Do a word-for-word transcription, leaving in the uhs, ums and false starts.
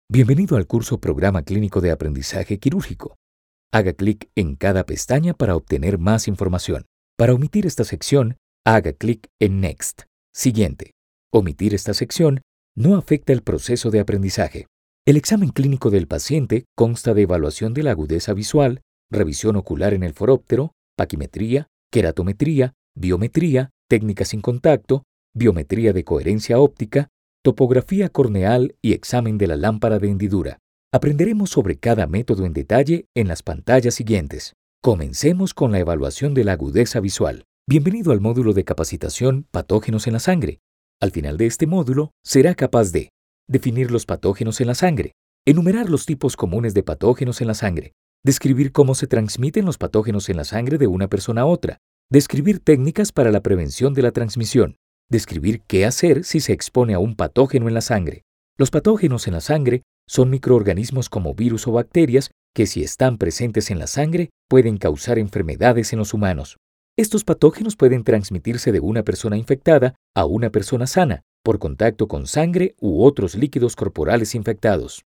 Bienvenido al curso Programa Clínico de Aprendizaje Quirúrgico. Haga clic en cada pestaña para obtener más información. Para omitir esta sección, haga clic en Next. Siguiente. Omitir esta sección no afecta el proceso de aprendizaje. El examen clínico del paciente consta de evaluación de la agudeza visual, revisión ocular en el foróptero, paquimetría, queratometría, biometría, técnica sin contacto, biometría de coherencia óptica, topografía corneal y examen de la lámpara de hendidura. Aprenderemos sobre cada método en detalle en las pantallas siguientes. Comencemos con la evaluación de la agudeza visual. Bienvenido al módulo de capacitación Patógenos en la sangre. Al final de este módulo, será capaz de definir los patógenos en la sangre, enumerar los tipos comunes de patógenos en la sangre, describir cómo se transmiten los patógenos en la sangre de una persona a otra, describir técnicas para la prevención de la transmisión, describir qué hacer si se expone a un patógeno en la sangre. Los patógenos en la sangre son microorganismos como virus o bacterias que, si están presentes en la sangre, pueden causar enfermedades en los humanos. Estos patógenos pueden transmitirse de una persona infectada a una persona sana por contacto con sangre u otros líquidos corporales infectados.